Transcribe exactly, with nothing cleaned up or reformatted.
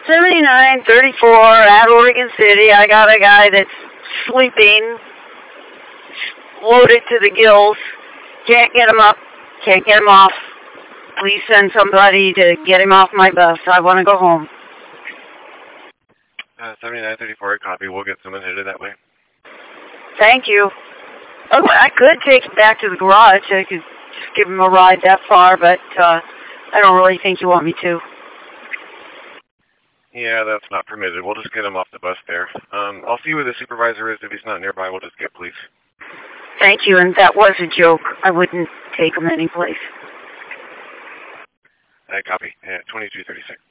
seventy-nine thirty-four at Oregon City. I got a guy that's sleeping, loaded to the gills. Can't get him up, can't get him off. Please send somebody to get him off my bus. I want to go home. Uh, seventy-nine thirty-four, copy. We'll get someone headed that way. Thank you. Oh, I could take him back to the garage. I could just give him a ride that far, but uh, I don't really think you want me to. Yeah, that's not permitted. We'll just get him off the bus there. Um, I'll see who the supervisor is. If he's not nearby, we'll just get police. Thank you, and that was a joke. I wouldn't take him anyplace. I copy. Yeah, twenty-two thirty-six.